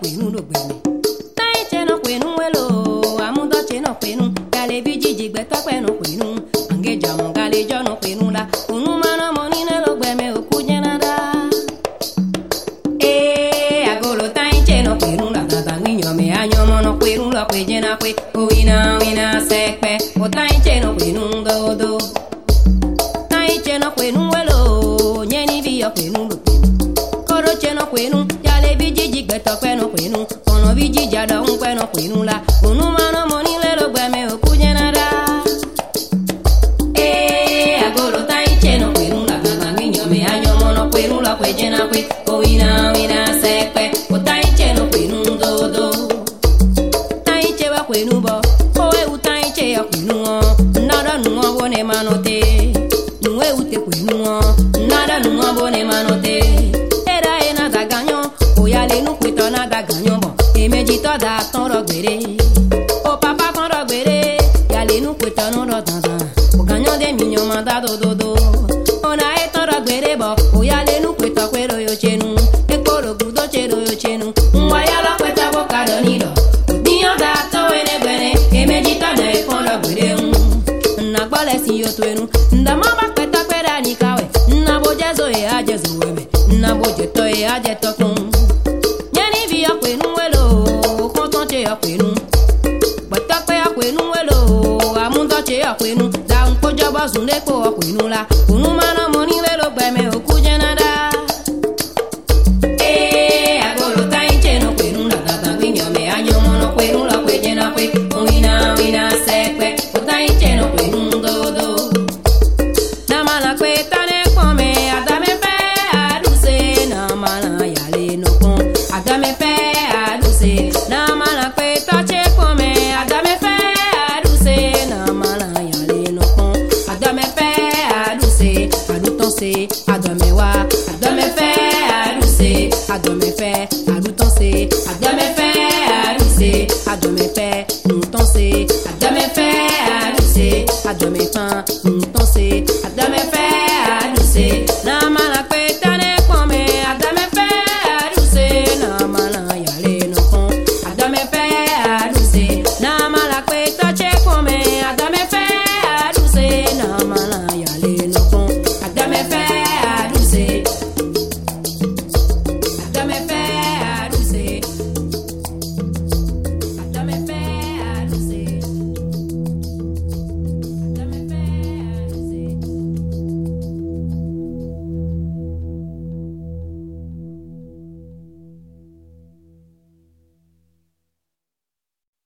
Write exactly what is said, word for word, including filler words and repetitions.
kwenu do gbeme tai che no kwenu welo amudo che no kwenu gale bijiji gbe to kwenu kwenu ange jamu gale jo no kwenu la unu mano moni ne lo gbeme oku jenada eh agolo tai che no kwenu la tata winyo me anyo mono kwenu lo kwe jena kwe o wina wina sekpe o tai che no kwenu do do tai che no kwenu welo nyeni vi yo kwenu do koro che no kwenu yale bijiji gbe to kwenu kwenu ono bijiji ada un kwenu kwenu la unu mano moni le lo gbeme oku jenada eh agolo tai che no kwenu la tata winyo me anyo mono kwenu lo kwe jena kwe o wina wina sekpe o tai che no kwenu do do tai che wa kwenu bo o e u tai che ya kwenu o nada nu o bone manote nu e u te kwenu o nada nu o bone manote era e na da ganyo o ya le nu kwito na da ganyo bo e meji to da ton ro gbere o papa ton ro gbere ya le nu kwito no ro tan tan o ganyo de mi nyo ma da do do do o na e ton ro gbere bo o ya le nu kwito kwero yo chenu e koro gudo chero yo chenu nwa ya lo kweta bo ka do ni do niyo da to ene gbere e meji to da e kon ro gbere un na gbole si yo to enu nda ma ba kweta kwera ni kawe na bo jezo e a jezo weme na bo je to e a je to kun nyani vi ya kwenu welo kon ton che ya kwenu gbata pe ya kwenu welo amundo che ya kwenu da un ko jobo zun le ko kwenu la unu ma